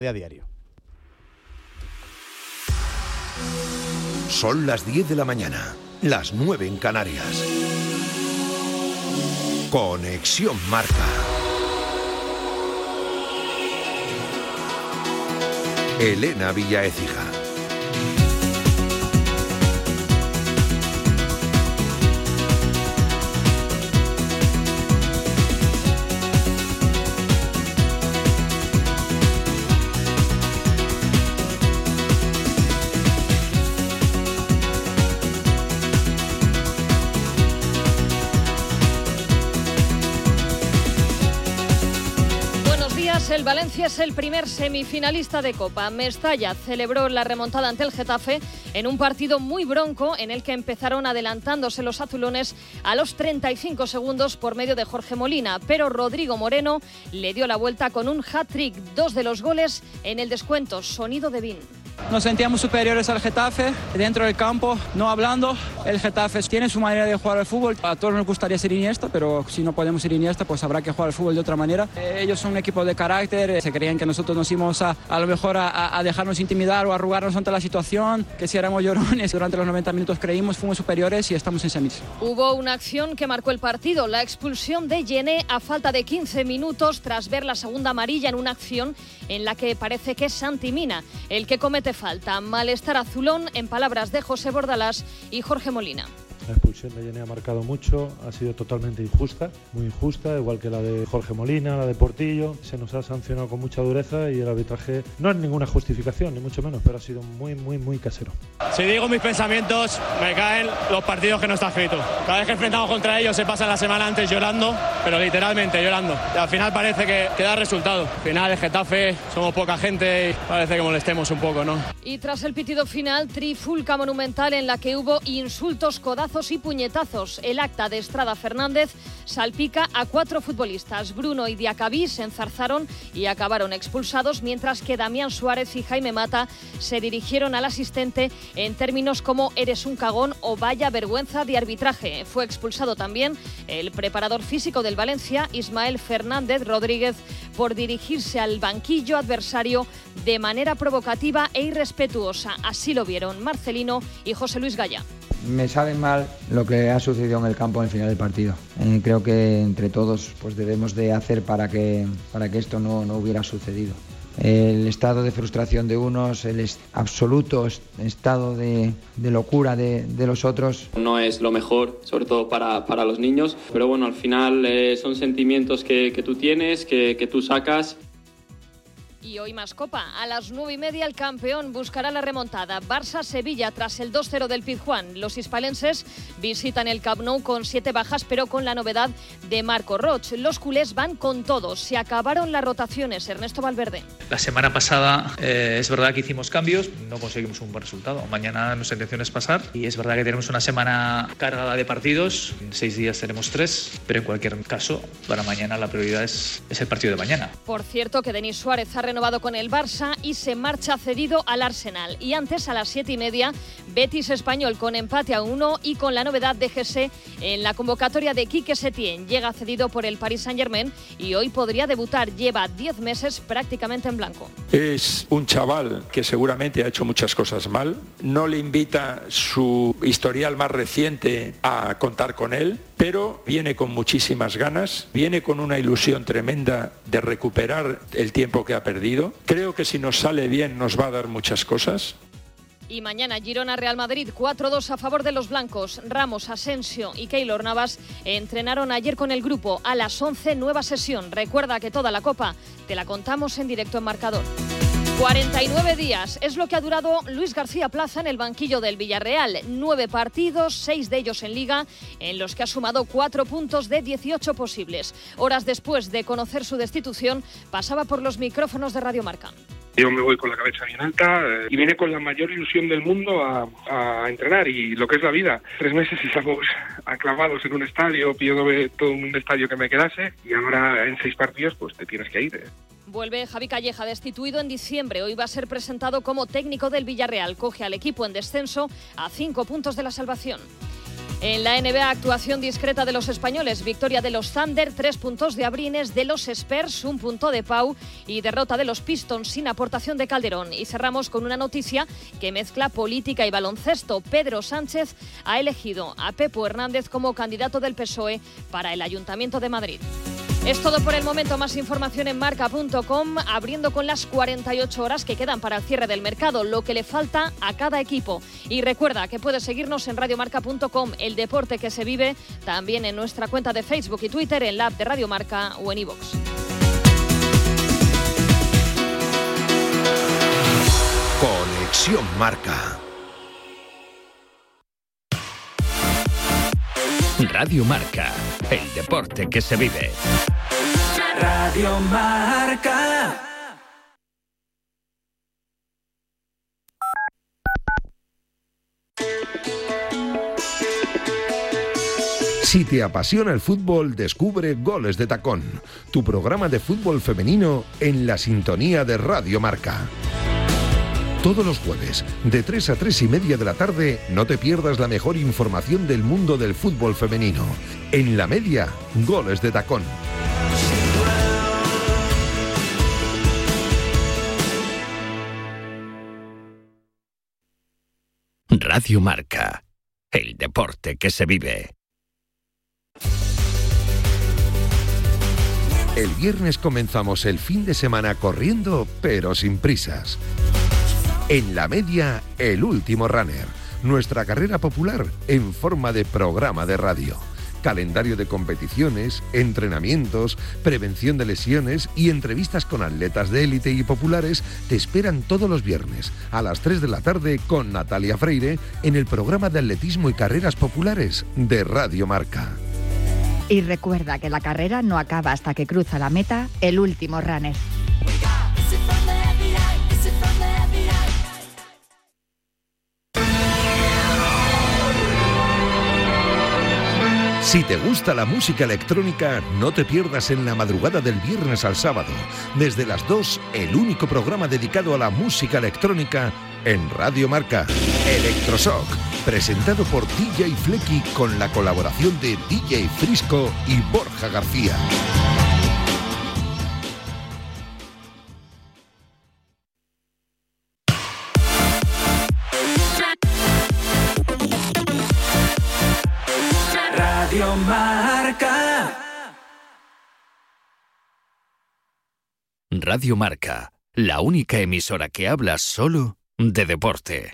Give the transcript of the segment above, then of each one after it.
a diario. Son las 10 de la mañana, las 9 en Canarias. Conexión Marca. Elena Villa Écija. El Valencia es el primer semifinalista de Copa. Mestalla celebró la remontada ante el Getafe en un partido muy bronco en el que empezaron adelantándose los azulones a los 35 segundos por medio de Jorge Molina, pero Rodrigo Moreno le dio la vuelta con un hat-trick, 2 de los goles en el descuento. Sonido de Bin. Nos sentíamos superiores al Getafe, dentro del campo, no hablando. El Getafe tiene su manera de jugar al fútbol. A todos nos gustaría ser Iniesta, pero si no podemos ser Iniesta, pues habrá que jugar al fútbol de otra manera. Ellos son un equipo de carácter, se creían que nosotros nos íbamos a lo mejor a dejarnos intimidar o arrugarnos ante la situación, que si éramos llorones. Durante los 90 minutos creímos, fuimos superiores y estamos en semis. Hubo una acción que marcó el partido, la expulsión de Yené a falta de 15 minutos tras ver la segunda amarilla en una acción en la que parece que es Santi Mina el que comete falta. Malestar azulón en palabras de José Bordalás y Jorge Molina. La expulsión de Yené ha marcado mucho, ha sido totalmente injusta, muy injusta, igual que la de Jorge Molina, la de Portillo. Se nos ha sancionado con mucha dureza y el arbitraje no es ninguna justificación, ni mucho menos, pero ha sido muy casero. Si digo mis pensamientos, me caen los partidos que no está escrito. Cada vez que enfrentamos contra ellos se pasa la semana antes llorando, pero literalmente llorando. Y al final parece que da resultado. Al final el Getafe somos poca gente y parece que molestemos un poco, ¿no? Y tras el pitido final, trifulca monumental en la que hubo insultos, codazos y puñetazos. El acta de Estrada Fernández salpica a 4 futbolistas. Bruno y Diacabí se enzarzaron y acabaron expulsados, mientras que Damián Suárez y Jaime Mata se dirigieron al asistente en términos como "eres un cagón" o "vaya vergüenza de arbitraje". Fue expulsado también el preparador físico del Valencia, Ismael Fernández Rodríguez, por dirigirse al banquillo adversario de manera provocativa e irrespetuosa. Así lo vieron Marcelino y José Luis Gaya. Me sabe mal lo que ha sucedido en el campo en el final del partido. Creo que entre todos pues debemos de hacer para que esto no hubiera sucedido. El estado de frustración de unos, el absoluto estado de locura de los otros. No es lo mejor, sobre todo para los niños, pero bueno, al final son sentimientos que tú tienes, que tú sacas. Y hoy más Copa. A las 9:30 el campeón buscará la remontada. Barça-Sevilla tras el 2-0 del Pizjuán. Los hispalenses visitan el Camp Nou con 7 bajas, pero con la novedad de Marco Roig. Los culés van con todo. Se acabaron las rotaciones. Ernesto Valverde. La semana pasada es verdad que hicimos cambios, no conseguimos un buen resultado. Mañana nuestra intención es pasar y es verdad que tenemos una semana cargada de partidos. En 6 días tenemos 3, pero en cualquier caso, para mañana la prioridad es el partido de mañana. Por cierto, que Denis Suárez ha renovado con el Barça y se marcha cedido al Arsenal. Y antes, a las 7:30, Betis Español con empate a 1 y con la novedad de Jesse en la convocatoria de Quique Setién. Llega cedido por el Paris Saint-Germain y hoy podría debutar. Lleva 10 meses prácticamente en blanco. Es un chaval que seguramente ha hecho muchas cosas mal. No le invita su historial más reciente a contar con él, pero viene con muchísimas ganas, viene con una ilusión tremenda de recuperar el tiempo que ha perdido. Creo que si nos sale bien nos va a dar muchas cosas. Y mañana Girona-Real Madrid, 4-2 a favor de los blancos. Ramos, Asensio y Keylor Navas entrenaron ayer con el grupo. A las 11, nueva sesión. Recuerda que toda la Copa te la contamos en directo en Marcador. 49 días es lo que ha durado Luis García Plaza en el banquillo del Villarreal. 9 partidos, 6 de ellos en Liga, en los que ha sumado 4 puntos de 18 posibles. Horas después de conocer su destitución, pasaba por los micrófonos de Radio Marca. Yo me voy con la cabeza bien alta y vine con la mayor ilusión del mundo a entrenar y lo que es la vida. 3 meses y estamos aclavados en un estadio, pidiéndome todo un estadio que me quedase y ahora en 6 partidos pues te tienes que ir. Vuelve Javi Calleja, destituido en diciembre. Hoy va a ser presentado como técnico del Villarreal. Coge al equipo en descenso a 5 puntos de la salvación. En la NBA, actuación discreta de los españoles, victoria de los Thunder, 3 puntos de Abrines, de los Spurs, 1 punto de Pau y derrota de los Pistons sin aportación de Calderón. Y cerramos con una noticia que mezcla política y baloncesto. Pedro Sánchez ha elegido a Pepo Hernández como candidato del PSOE para el Ayuntamiento de Madrid. Es todo por el momento. Más información en marca.com, abriendo con las 48 horas que quedan para el cierre del mercado, lo que le falta a cada equipo. Y recuerda que puedes seguirnos en radiomarca.com, el deporte que se vive, también en nuestra cuenta de Facebook y Twitter, en la app de Radio Marca o en iVoox. Conexión Marca. Radio Marca, el deporte que se vive. Radio Marca. Si te apasiona el fútbol, descubre Goles de Tacón, tu programa de fútbol femenino en la sintonía de Radio Marca. Todos los jueves, de 3 a 3 y media de la tarde, no te pierdas la mejor información del mundo del fútbol femenino. En la media, Goles de Tacón. Radio Marca, el deporte que se vive. El viernes comenzamos el fin de semana corriendo, pero sin prisas. En la media, el último runner, nuestra carrera popular en forma de programa de radio. Calendario de competiciones, entrenamientos, prevención de lesiones y entrevistas con atletas de élite y populares te esperan todos los viernes a las 3 de la tarde con Natalia Freire en el programa de atletismo y carreras populares de Radio Marca. Y recuerda que la carrera no acaba hasta que cruza la meta el último runner. Si te gusta la música electrónica, no te pierdas en la madrugada del viernes al sábado, desde las 2, el único programa dedicado a la música electrónica en Radio Marca, Electroshock, presentado por DJ Flecky con la colaboración de DJ Frisco y Borja García. Radio Marca. Radio Marca, la única emisora que habla solo de deporte.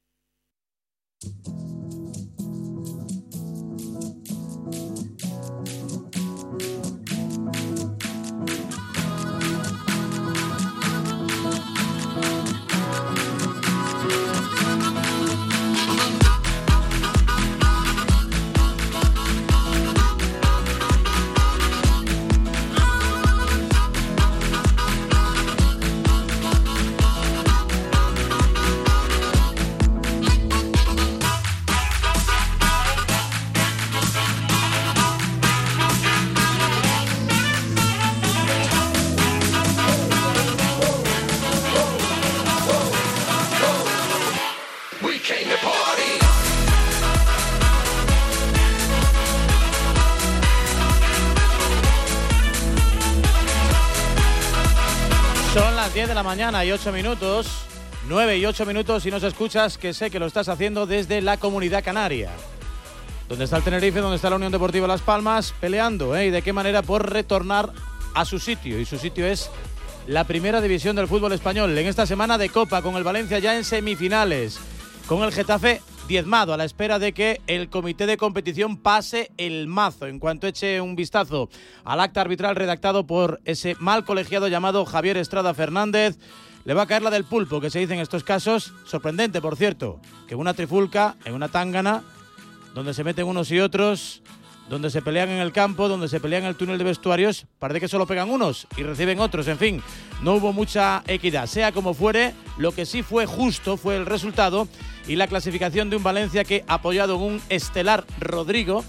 Son las 10 de la mañana y 8 minutos, 9 y 8 minutos, si nos escuchas, que sé que lo estás haciendo desde la Comunidad Canaria. ¿Dónde está el Tenerife? ¿Dónde está la Unión Deportiva Las Palmas? Peleando, ¿Y de qué manera? Por retornar a su sitio. Y su sitio es la primera división del fútbol español. En esta semana de Copa, con el Valencia ya en semifinales. Con el Getafe diezmado, a la espera de que el comité de competición pase el mazo. En cuanto eche un vistazo al acta arbitral redactado por ese mal colegiado llamado Javier Estrada Fernández, le va a caer la del pulpo, que se dice en estos casos. Sorprendente, por cierto, que una trifulca, en una tángana, donde se meten unos y otros, donde se pelean en el campo, donde se pelean en el túnel de vestuarios, parece que solo pegan unos y reciben otros. En fin, no hubo mucha equidad. Sea como fuere, lo que sí fue justo fue el resultado y la clasificación de un Valencia que, apoyado en un estelar Rodrigo,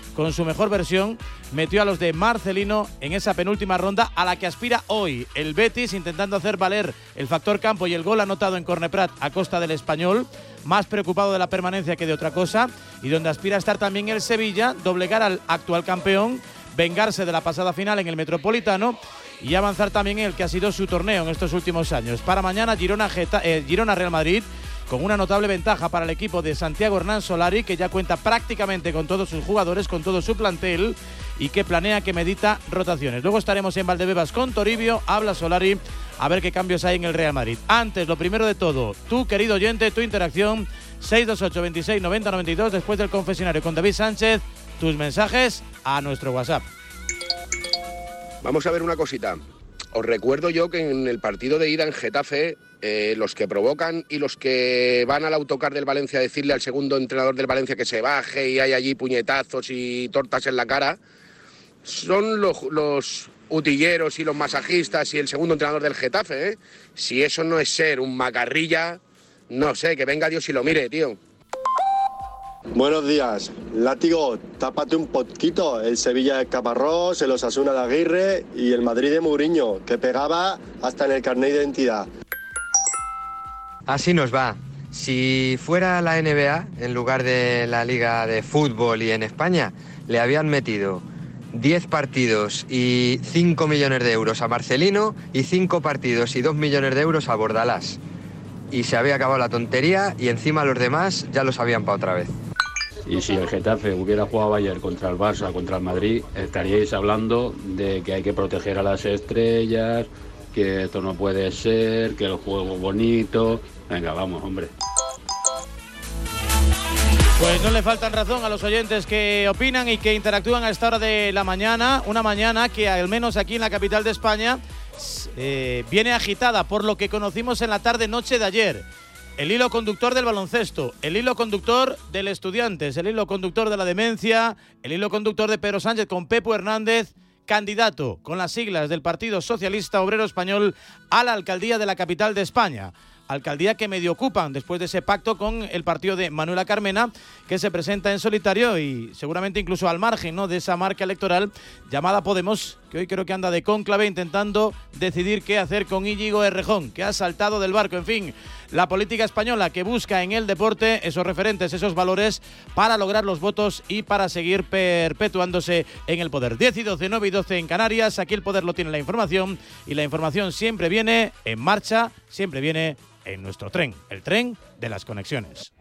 con su mejor versión, metió a los de Marcelino en esa penúltima ronda a la que aspira hoy el Betis, intentando hacer valer el factor campo y el gol anotado en Corne Prat a costa del Español, más preocupado de la permanencia que de otra cosa, y donde aspira a estar también el Sevilla, doblegar al actual campeón, vengarse de la pasada final en el Metropolitano y avanzar también en el que ha sido su torneo en estos últimos años. Para mañana Girona-Real Madrid, con una notable ventaja para el equipo de Santiago Hernán Solari, que ya cuenta prácticamente con todos sus jugadores, con todo su plantel, y que planea, que medita rotaciones. Luego estaremos en Valdebebas con Toribio, habla Solari, a ver qué cambios hay en el Real Madrid. Antes, lo primero de todo, tú, querido oyente, tu interacción, 628 26 90 92, después del confesionario con David Sánchez, tus mensajes a nuestro WhatsApp. Vamos a ver una cosita. Os recuerdo yo que en el partido de ida en Getafe, los que provocan y los que van al autocar del Valencia a decirle al segundo entrenador del Valencia que se baje y hay allí puñetazos y tortas en la cara, son los utilleros y los masajistas y el segundo entrenador del Getafe, ¿eh? Si eso no es ser un macarrilla, no sé, que venga Dios y lo mire, tío. Buenos días. Látigo, tápate un poquito. El Sevilla de Caparrós, el Osasuna de Aguirre y el Madrid de Mourinho, que pegaba hasta en el carnet de identidad. Así nos va. Si fuera la NBA, en lugar de la Liga de Fútbol y en España, le habían metido 10 partidos y 5 millones de euros a Marcelino y 5 partidos y 2 millones de euros a Bordalás. Y se había acabado la tontería y encima los demás ya los habían para otra vez. Y si el Getafe hubiera jugado ayer contra el Barça, contra el Madrid, estaríais hablando de que hay que proteger a las estrellas, que esto no puede ser, que el juego es bonito. Venga, vamos, hombre. Pues no le faltan razón a los oyentes que opinan y que interactúan a esta hora de la mañana. Una mañana que, al menos aquí en la capital de España, viene agitada por lo que conocimos en la tarde-noche de ayer. El hilo conductor del baloncesto, el hilo conductor del Estudiantes, el hilo conductor de la demencia, el hilo conductor de Pedro Sánchez con Pepo Hernández, candidato con las siglas del Partido Socialista Obrero Español a la alcaldía de la capital de España. Alcaldía que medio ocupan después de ese pacto con el partido de Manuela Carmena, que se presenta en solitario y seguramente incluso al margen, ¿no?, de esa marca electoral llamada Podemos, que hoy creo que anda de cónclave intentando decidir qué hacer con Íñigo Errejón, que ha saltado del barco. En fin, la política española que busca en el deporte esos referentes, esos valores para lograr los votos y para seguir perpetuándose en el poder. 10 y 12, 9 y 12 en Canarias. Aquí el poder lo tiene la información y la información siempre viene en marcha, siempre viene en nuestro tren, el tren de las conexiones.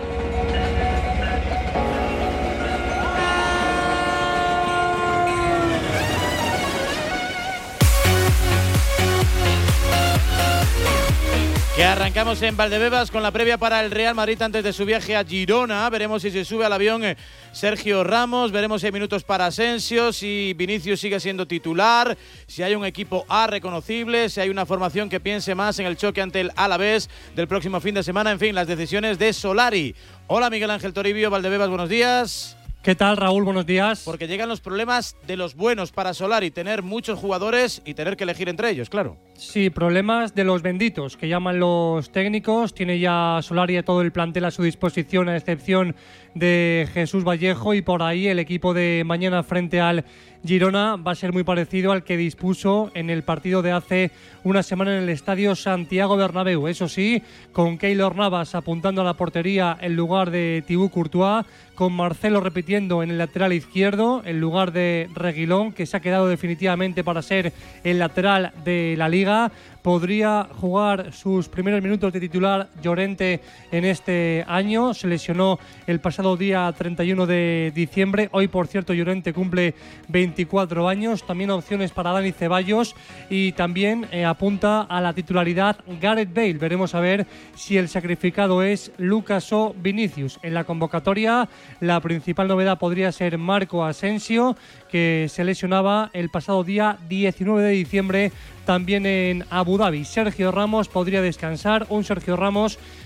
Que arrancamos en Valdebebas con la previa para el Real Madrid antes de su viaje a Girona. Veremos si se sube al avión Sergio Ramos, veremos si hay minutos para Asensio, si Vinicius sigue siendo titular, si hay un equipo A reconocible, si hay una formación que piense más en el choque ante el Alavés del próximo fin de semana. En fin, las decisiones de Solari. Hola Miguel Ángel Toribio, Valdebebas, buenos días. ¿Qué tal, Raúl? Buenos días. Porque llegan los problemas de los buenos para Solari, tener muchos jugadores y tener que elegir entre ellos, claro. Sí, problemas de los benditos, que llaman los técnicos. Tiene ya Solari a todo el plantel a su disposición, a excepción de Jesús Vallejo, y por ahí el equipo de mañana frente al Girona va a ser muy parecido al que dispuso en el partido de hace una semana en el estadio Santiago Bernabéu. Eso sí, con Keylor Navas apuntando a la portería en lugar de Thibaut Courtois, con Marcelo repitiendo en el lateral izquierdo en lugar de Reguilón, que se ha quedado definitivamente para ser el lateral de la Liga. Podría jugar sus primeros minutos de titular Llorente en este año. Se lesionó el pasado día 31 de diciembre. Hoy, por cierto, Llorente cumple 24 años. También opciones para Dani Ceballos y también apunta a la titularidad Gareth Bale. Veremos a ver si el sacrificado es Lucas o Vinicius. En la convocatoria, la principal novedad podría ser Marco Asensio, que se lesionaba el pasado día 19 de diciembre también en Abu Dhabi. Sergio Ramos podría descansar, un Sergio Ramos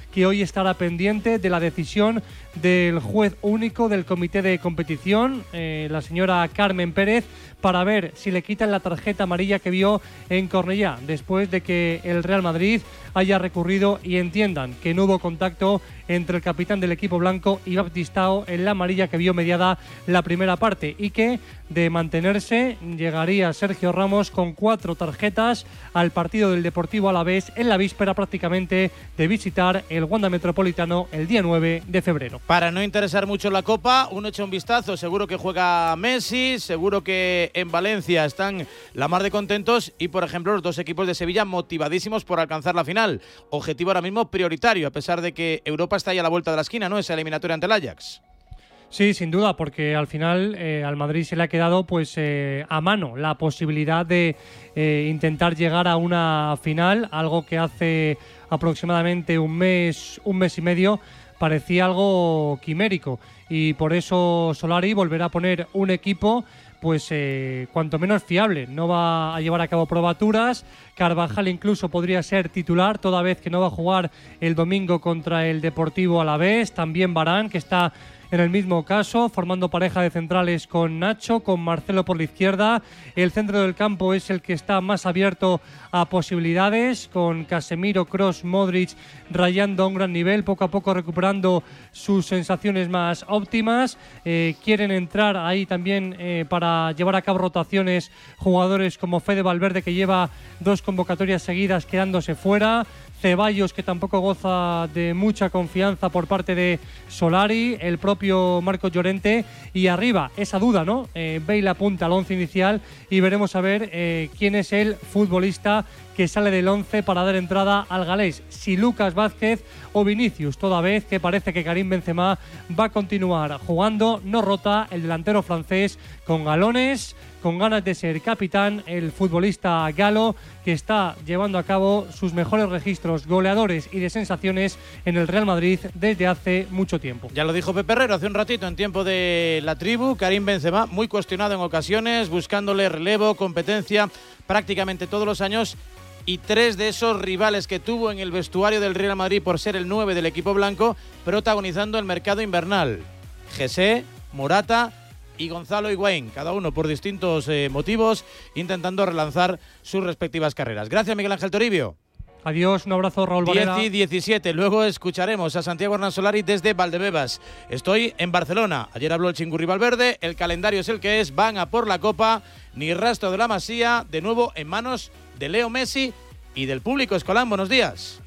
que hoy estará pendiente de la decisión del juez único del comité de competición, la señora Carmen Pérez, para ver si le quitan la tarjeta amarilla que vio en Cornellá, después de que el Real Madrid haya recurrido y entiendan que no hubo contacto entre el capitán del equipo blanco y Baptistao en la amarilla que vio mediada la primera parte, y que, de mantenerse, llegaría Sergio Ramos con 4 tarjetas al partido del Deportivo Alavés en la víspera prácticamente de visitar el Wanda Metropolitano el día 9 de febrero. Para no interesar mucho la Copa, uno echa un vistazo, seguro que juega Messi, seguro que en Valencia están la mar de contentos y, por ejemplo, los 2 equipos de Sevilla motivadísimos por alcanzar la final. Objetivo ahora mismo prioritario, a pesar de que Europa está ahí a la vuelta de la esquina, ¿no? Esa eliminatoria ante el Ajax. Sí, sin duda, porque al final al Madrid se le ha quedado pues a mano la posibilidad de intentar llegar a una final, algo que hace aproximadamente un mes y medio parecía algo quimérico, y por eso Solari volverá a poner un equipo pues cuanto menos fiable. No va a llevar a cabo probaturas. Carvajal incluso podría ser titular, toda vez que no va a jugar el domingo contra el Deportivo Alavés. También Varane, que está en el mismo caso, formando pareja de centrales con Nacho, con Marcelo por la izquierda. El centro del campo es el que está más abierto a posibilidades, con Casemiro, Kroos, Modric rayando a un gran nivel, poco a poco recuperando sus sensaciones más óptimas. Quieren entrar ahí también para llevar a cabo rotaciones jugadores como Fede Valverde, que lleva 2 convocatorias seguidas quedándose fuera. Ceballos, que tampoco goza de mucha confianza por parte de Solari, el propio Marcos Llorente, y arriba esa duda, ¿no? Bale apunta al 11 inicial y veremos a ver quién es el futbolista que sale del 11 para dar entrada al galés, si Lucas Vázquez o Vinicius, toda vez que parece que Karim Benzema va a continuar jugando. No rota el delantero francés, con galones, con ganas de ser capitán, el futbolista galo, que está llevando a cabo sus mejores registros goleadores y de sensaciones en el Real Madrid desde hace mucho tiempo. Ya lo dijo Pepe Herrero hace un ratito en tiempo de la tribu. Karim Benzema, muy cuestionado en ocasiones, buscándole relevo, competencia prácticamente todos los años, y 3 de esos rivales que tuvo en el vestuario del Real Madrid por ser el 9 del equipo blanco, protagonizando el mercado invernal. José, Morata y Gonzalo Higuaín, cada uno por distintos motivos, intentando relanzar sus respectivas carreras. Gracias, Miguel Ángel Toribio. Adiós, un abrazo, Raúl Varela. 10 y 17, luego escucharemos a Santiago Hernán Solari desde Valdebebas. Estoy en Barcelona, ayer habló el Chingurri Valverde, el calendario es el que es, van a por la Copa, ni rastro de la Masía, de nuevo en manos de Leo Messi y del público. Escolán, buenos días.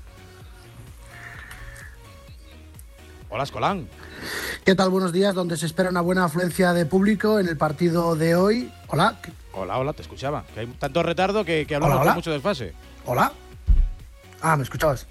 Hola, Escolán. ¿Qué tal? Buenos días, donde se espera una buena afluencia de público en el partido de hoy. Hola. Hola, te escuchaba. Que hay tanto retardo que hablamos con mucho desfase. Hola. ¿Me escuchabas?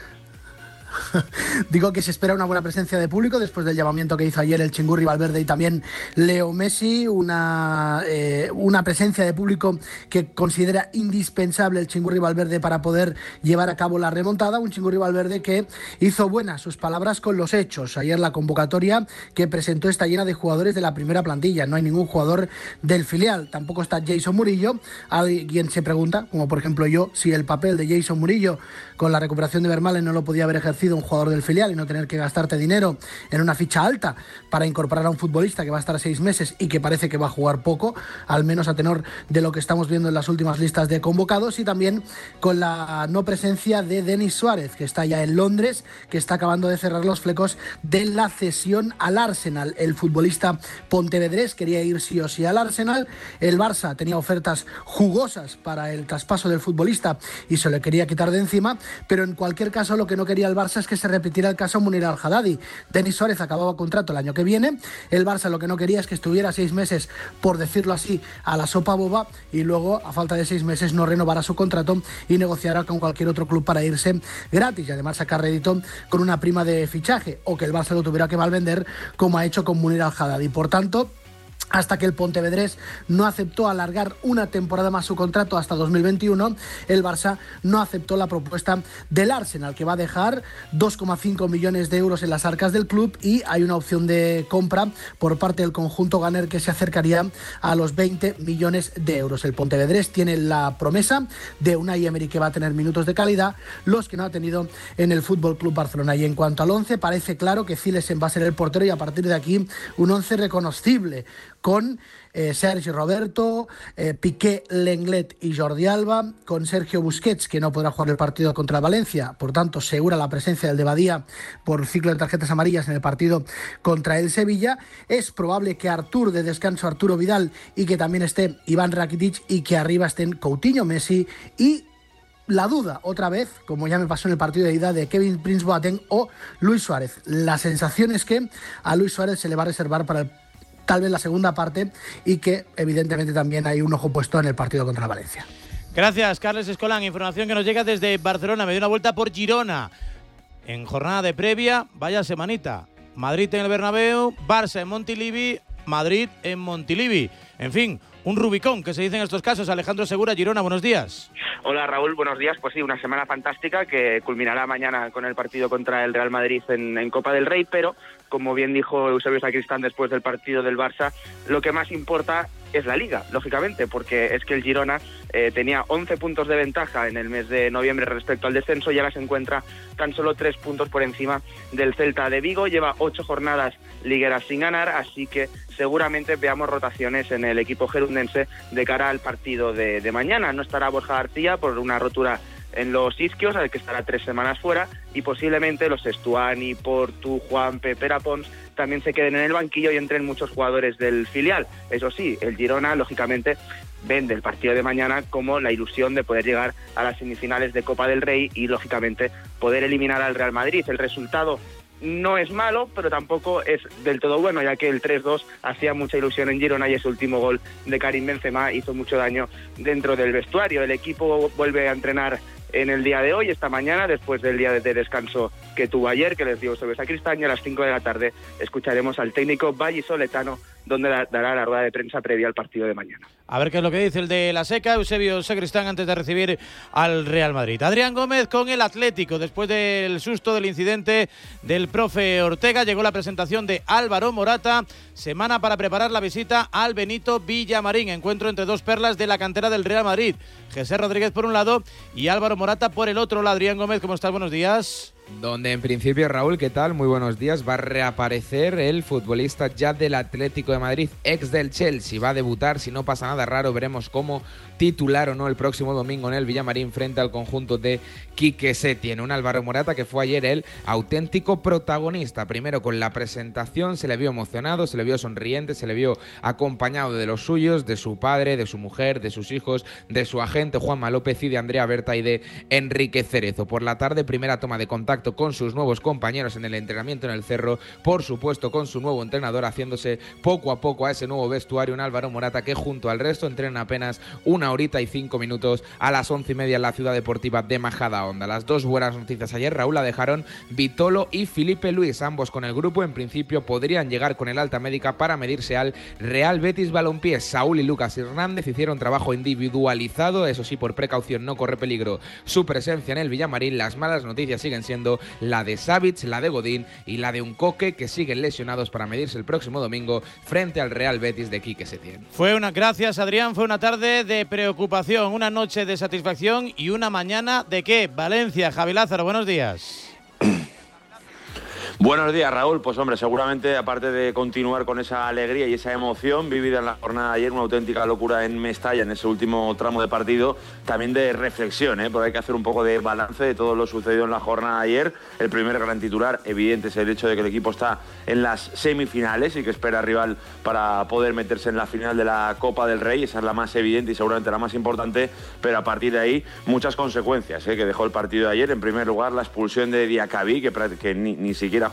Digo que se espera una buena presencia de público después del llamamiento que hizo ayer el Chingurri Valverde y también Leo Messi, una presencia de público que considera indispensable el Chingurri Valverde para poder llevar a cabo la remontada. Un Chingurri Valverde que hizo buenas sus palabras con los hechos. Ayer la convocatoria que presentó está llena de jugadores de la primera plantilla, no hay ningún jugador del filial, tampoco está Jason Murillo. Alguien se pregunta, como por ejemplo yo, si el papel de Jason Murillo con la recuperación de Vermaelen no lo podía haber ejercido un jugador del filial y no tener que gastarte dinero en una ficha alta para incorporar a un futbolista que va a estar 6 meses y que parece que va a jugar poco, al menos a tenor de lo que estamos viendo en las últimas listas de convocados, y también con la no presencia de Denis Suárez, que está ya en Londres, que está acabando de cerrar los flecos de la cesión al Arsenal. El futbolista pontevedrés quería ir sí o sí al Arsenal, el Barça tenía ofertas jugosas para el traspaso del futbolista y se le quería quitar de encima, pero en cualquier caso lo que no quería el Barça es que se repitiera el caso Munir Al-Haddadi. Denis Suárez acababa contrato el año que viene, el Barça lo que no quería es que estuviera 6 meses, por decirlo así, a la sopa boba, y luego a falta de 6 meses no renovara su contrato y negociara con cualquier otro club para irse gratis y además sacar rédito con una prima de fichaje, o que el Barça lo tuviera que malvender como ha hecho con Munir Al-Haddadi. Por tanto, Hasta que el pontevedrés no aceptó alargar una temporada más su contrato hasta 2021, el Barça no aceptó la propuesta del Arsenal, que va a dejar 2,5 millones de euros en las arcas del club, y hay una opción de compra por parte del conjunto ganer que se acercaría a los 20 millones de euros. El pontevedrés tiene la promesa de Unai Emery, que va a tener minutos de calidad, los que no ha tenido en el Fútbol Club Barcelona. Y en cuanto al 11, parece claro que Zilesen va a ser el portero, y a partir de aquí un 11 reconocible, con Sergi Roberto, Piqué, Lenglet y Jordi Alba, con Sergio Busquets, que no podrá jugar el partido contra Valencia, por tanto segura la presencia del de Badía por ciclo de tarjetas amarillas en el partido contra el Sevilla. Es probable que Artur de descanso, Arturo Vidal, y que también esté Iván Rakitic, y que arriba estén Coutinho, Messi y la duda, otra vez, como ya me pasó en el partido de ida, de Kevin Prince Boateng o Luis Suárez. La sensación es que a Luis Suárez se le va a reservar para tal vez la segunda parte, y que evidentemente también hay un ojo puesto en el partido contra Valencia. Gracias, Carles Escolán. Información que nos llega desde Barcelona. Me dio una vuelta por Girona. En jornada de previa, vaya semanita. Madrid en el Bernabéu, Barça en Montilivi, Madrid en Montilivi. En fin, un Rubicón, que se dice en estos casos. Alejandro Segura, Girona, buenos días. Hola Raúl, buenos días. Pues sí, una semana fantástica que culminará mañana con el partido contra el Real Madrid en Copa del Rey, pero como bien dijo Eusebio Sacristán después del partido del Barça, lo que más importa es la Liga, lógicamente, porque es que el Girona tenía 11 puntos de ventaja en el mes de noviembre respecto al descenso, y ahora se encuentra tan solo 3 puntos por encima del Celta de Vigo. Lleva 8 jornadas ligueras sin ganar, así que seguramente veamos rotaciones en el equipo gerundense de cara al partido de mañana. No estará Borja García por una rotura en los isquios, al que estará 3 semanas fuera, y posiblemente los Estuani, Portu, Juanpe, Perapons también se queden en el banquillo y entren muchos jugadores del filial. Eso sí, el Girona, lógicamente, vende el partido de mañana como la ilusión de poder llegar a las semifinales de Copa del Rey y, lógicamente, poder eliminar al Real Madrid. El resultado no es malo, pero tampoco es del todo bueno, ya que el 3-2 hacía mucha ilusión en Girona, y ese último gol de Karim Benzema hizo mucho daño dentro del vestuario. El equipo vuelve a entrenar en el día de hoy, esta mañana, después del día de descanso que tuvo ayer, que les dio sobre Sacristán, y a las 5 de la tarde escucharemos al técnico vallisoletano, donde dará la rueda de prensa previa al partido de mañana. A ver qué es lo que dice el de la Seca, Eusebio Sacristán, antes de recibir al Real Madrid. Adrián Gómez con el Atlético. Después del susto del incidente del profe Ortega, llegó la presentación de Álvaro Morata, semana para preparar la visita al Benito Villamarín. Encuentro entre dos perlas de la cantera del Real Madrid. Jesús Rodríguez por un lado y Álvaro Morata por el otro. Adrián Gómez, ¿cómo estás? Buenos días. Donde en principio, Raúl, ¿qué tal? Muy buenos días. Va a reaparecer el futbolista ya del Atlético de Madrid, ex del Chelsea. Va a debutar, si no pasa nada raro, veremos cómo titular o no el próximo domingo en el Villamarín frente al conjunto de Quique Setién. Un Álvaro Morata que fue ayer el auténtico protagonista. Primero con la presentación, se le vio emocionado, se le vio sonriente, se le vio acompañado de los suyos, de su padre, de su mujer, de sus hijos, de su agente Juanma López y de Andrea Berta y de Enrique Cerezo. Por la tarde, primera toma de contacto con sus nuevos compañeros en el entrenamiento en el Cerro, por supuesto con su nuevo entrenador, haciéndose poco a poco a ese nuevo vestuario. Un Álvaro Morata que junto al resto entrena apenas 1 horita y 5 minutos a las 11:30 en la ciudad deportiva de Majadahonda. Las dos buenas noticias ayer, Raúl, la dejaron Vitolo y Filipe Luis, ambos con el grupo. En principio podrían llegar con el alta médica para medirse al Real Betis Balompié. Saúl y Lucas Hernández hicieron trabajo individualizado, eso sí, por precaución no corre peligro su presencia en el Villamarín. Las malas noticias siguen siendo la de Savic, la de Godín y la de Uncoque, que siguen lesionados para medirse el próximo domingo frente al Real Betis de Quique Setién. Gracias, Adrián, fue una tarde de preocupación, una noche de satisfacción y una mañana de ¿qué? Valencia. Javi Lázaro, buenos días. Buenos días, Raúl. Pues hombre, seguramente, aparte de continuar con esa alegría y esa emoción vivida en la jornada de ayer, una auténtica locura en Mestalla, en ese último tramo de partido, también de reflexión, porque hay que hacer un poco de balance de todo lo sucedido en la jornada de ayer. El primer gran titular, evidente, es el hecho de que el equipo está en las semifinales y que espera rival para poder meterse en la final de la Copa del Rey. Esa es la más evidente y seguramente la más importante, pero a partir de ahí muchas consecuencias que dejó el partido de ayer. En primer lugar, la expulsión de Diacabí, que ni siquiera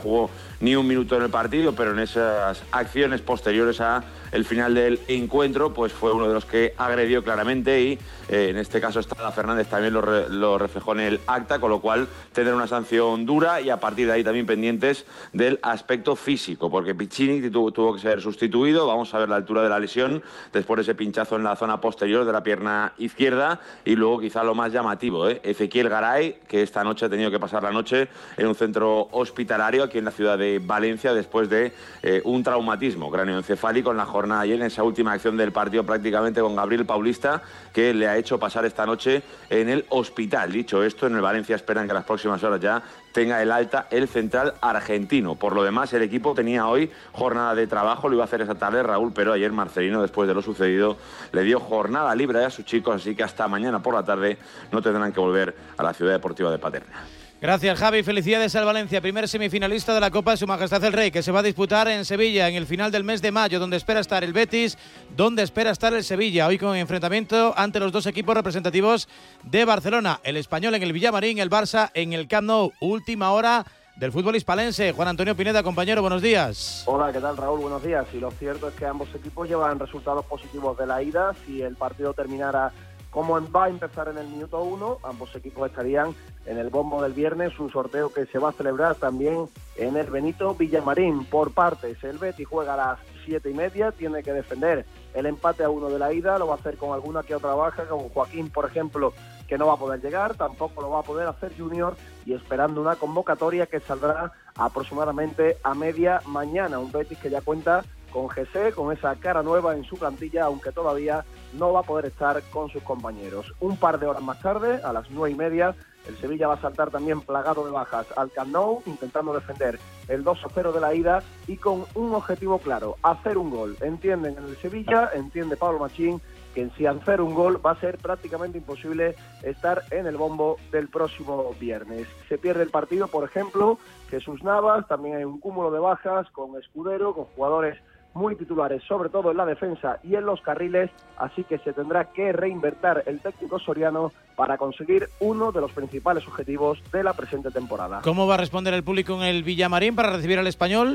jugó ni un minuto en el partido, pero en esas acciones posteriores a el final del encuentro, pues fue uno de los que agredió claramente y en este caso Estrada Fernández también lo reflejó en el acta, con lo cual tendrá una sanción dura y a partir de ahí también pendientes del aspecto físico, porque Piccini tuvo que ser sustituido. Vamos a ver la altura de la lesión después de ese pinchazo en la zona posterior de la pierna izquierda y luego quizá lo más llamativo, Ezequiel Garay, que esta noche ha tenido que pasar la noche en un centro hospitalario aquí en la ciudad de Valencia después de un traumatismo cráneoencefálico en la jornada ayer, en esa última acción del partido prácticamente con Gabriel Paulista, que le ha hecho pasar esta noche en el hospital. Dicho esto, en el Valencia esperan que en las próximas horas ya tenga el alta el central argentino. Por lo demás, el equipo tenía hoy jornada de trabajo, lo iba a hacer esa tarde Raúl, pero ayer Marcelino, después de lo sucedido, le dio jornada libre a sus chicos, así que hasta mañana por la tarde no tendrán que volver a la Ciudad Deportiva de Paterna. Gracias, Javi. Felicidades al Valencia, primer semifinalista de la Copa de Su Majestad el Rey, que se va a disputar en Sevilla en el final del mes de mayo, donde espera estar el Betis, donde espera estar el Sevilla, hoy con enfrentamiento ante los dos equipos representativos de Barcelona, el Español en el Villamarín, el Barça en el Camp Nou. Última hora del fútbol hispalense. Juan Antonio Pineda, compañero, buenos días. Hola, ¿qué tal, Raúl? Buenos días. Y lo cierto es que ambos equipos llevan resultados positivos de la ida. Si el partido terminara como va a empezar en el minuto 1, ambos equipos estarían en el bombo del viernes, un sorteo que se va a celebrar también en el Benito Villamarín. Por partes, el Betis juega a las 7:30, tiene que defender el empate a 1 de la ida, lo va a hacer con alguna que otra baja, como Joaquín, por ejemplo, que no va a poder llegar, tampoco lo va a poder hacer Junior, y esperando una convocatoria que saldrá aproximadamente a media mañana. Un Betis que ya cuenta con José, con esa cara nueva en su plantilla, aunque todavía no va a poder estar con sus compañeros. Un par de horas más tarde, a las 9:30, el Sevilla va a saltar también plagado de bajas al Camp Nou, intentando defender el 2-0 de la ida y con un objetivo claro, hacer un gol. Entienden en el Sevilla, entiende Pablo Machín, que sin hacer un gol va a ser prácticamente imposible estar en el bombo del próximo viernes. Se pierde el partido, por ejemplo, Jesús Navas, también hay un cúmulo de bajas con Escudero, con jugadores muy titulares, sobre todo en la defensa y en los carriles, así que se tendrá que reinvertir el técnico soriano para conseguir uno de los principales objetivos de la presente temporada. ¿Cómo va a responder el público en el Villamarín para recibir al Español?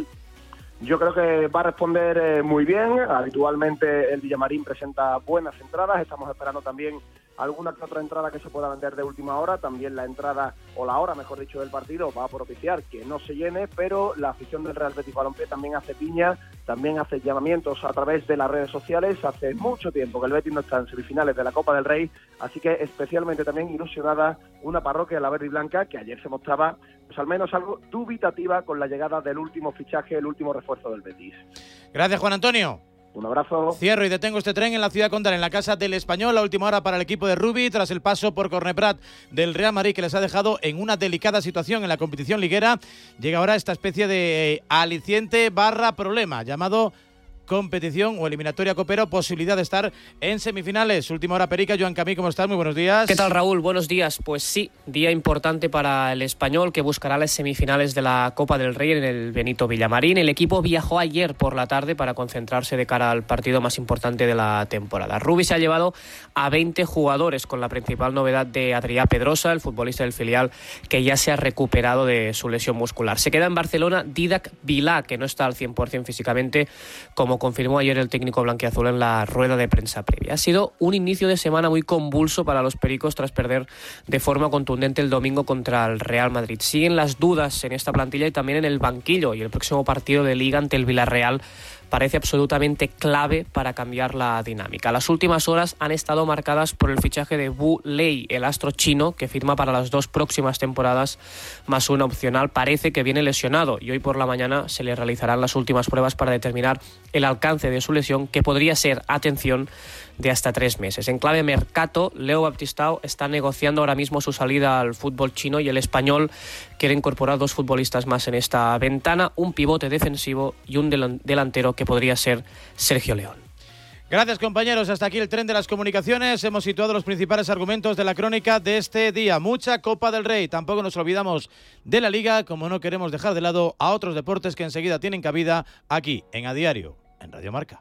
Yo creo que va a responder muy bien. Habitualmente el Villamarín presenta buenas entradas, estamos esperando también alguna que otra entrada que se pueda vender de última hora. También la entrada, o la hora mejor dicho, del partido va a propiciar que no se llene, pero la afición del Real Betis Balompié también hace piña, también hace llamamientos a través de las redes sociales. Hace mucho tiempo que el Betis no está en semifinales de la Copa del Rey, así que especialmente también ilusionada una parroquia, la verde y blanca, que ayer se mostraba pues al menos algo dubitativa con la llegada del último fichaje, el último refuerzo del Betis. Gracias, Juan Antonio. Un abrazo. Cierro y detengo este tren en la ciudad condal, en la casa del Español. La última hora para el equipo de Rubi, tras el paso por Corneprat del Real Madrid, que les ha dejado en una delicada situación en la competición liguera. Llega ahora esta especie de aliciente / problema, llamado competición o eliminatoria copero, posibilidad de estar en semifinales. Última hora, Perica. Joan Camí, ¿cómo estás? Muy buenos días. ¿Qué tal, Raúl? Buenos días. Pues sí, día importante para el Español, que buscará las semifinales de la Copa del Rey en el Benito Villamarín. El equipo viajó ayer por la tarde para concentrarse de cara al partido más importante de la temporada. Rubi se ha llevado a 20 jugadores, con la principal novedad de Adrià Pedrosa, el futbolista del filial, que ya se ha recuperado de su lesión muscular. Se queda en Barcelona Dídac Vilà, que no está al 100% físicamente, como confirmó ayer el técnico blanquiazul en la rueda de prensa previa. Ha sido un inicio de semana muy convulso para los pericos tras perder de forma contundente el domingo contra el Real Madrid. Siguen las dudas en esta plantilla y también en el banquillo, y el próximo partido de Liga ante el Villarreal parece absolutamente clave para cambiar la dinámica. Las últimas horas han estado marcadas por el fichaje de Wu Lei, el astro chino, que firma para las 2 próximas temporadas más una opcional. Parece que viene lesionado y hoy por la mañana se le realizarán las últimas pruebas para determinar el alcance de su lesión, que podría ser, atención, de hasta 3 meses. En clave mercato, Leo Baptistao está negociando ahora mismo su salida al fútbol chino, y el Español quiere incorporar 2 futbolistas más en esta ventana, un pivote defensivo y un delantero que podría ser Sergio León. Gracias, compañeros. Hasta aquí el tren de las comunicaciones. Hemos situado los principales argumentos de la crónica de este día. Mucha Copa del Rey. Tampoco nos olvidamos de la Liga, como no queremos dejar de lado a otros deportes que enseguida tienen cabida aquí en A Diario, en Radio Marca.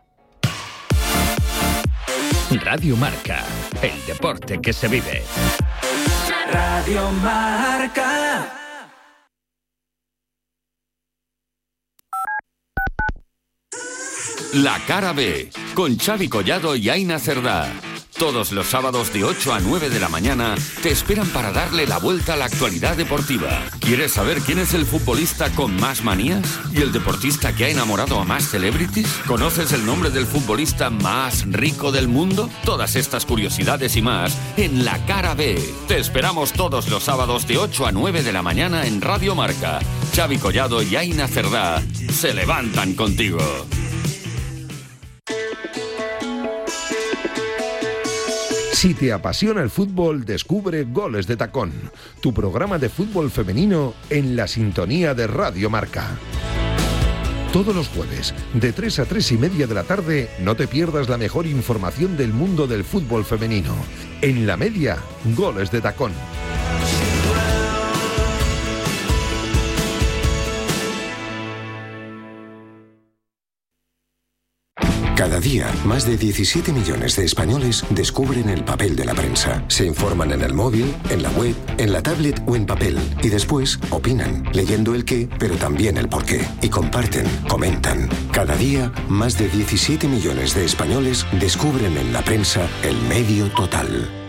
Radio Marca, el deporte que se vive. Radio Marca. La Cara B, con Xavi Collado y Aina Cerdá. Todos los sábados de 8 a 9 de la mañana te esperan para darle la vuelta a la actualidad deportiva. ¿Quieres saber quién es el futbolista con más manías? ¿Y el deportista que ha enamorado a más celebrities? ¿Conoces el nombre del futbolista más rico del mundo? Todas estas curiosidades y más en La Cara B. Te esperamos todos los sábados de 8 a 9 de la mañana en Radio Marca. Xavi Collado y Aina Cerdá se levantan contigo. Si te apasiona el fútbol, descubre Goles de Tacón, tu programa de fútbol femenino en la sintonía de Radio Marca. Todos los jueves, de 3 a 3 y media de la tarde, no te pierdas la mejor información del mundo del fútbol femenino. En la media, Goles de Tacón. Cada día, más de 17 millones de españoles descubren el papel de la prensa. Se informan en el móvil, en la web, en la tablet o en papel. Y después opinan, leyendo el qué, pero también el por qué. Y comparten, comentan. Cada día, más de 17 millones de españoles descubren en la prensa el medio total.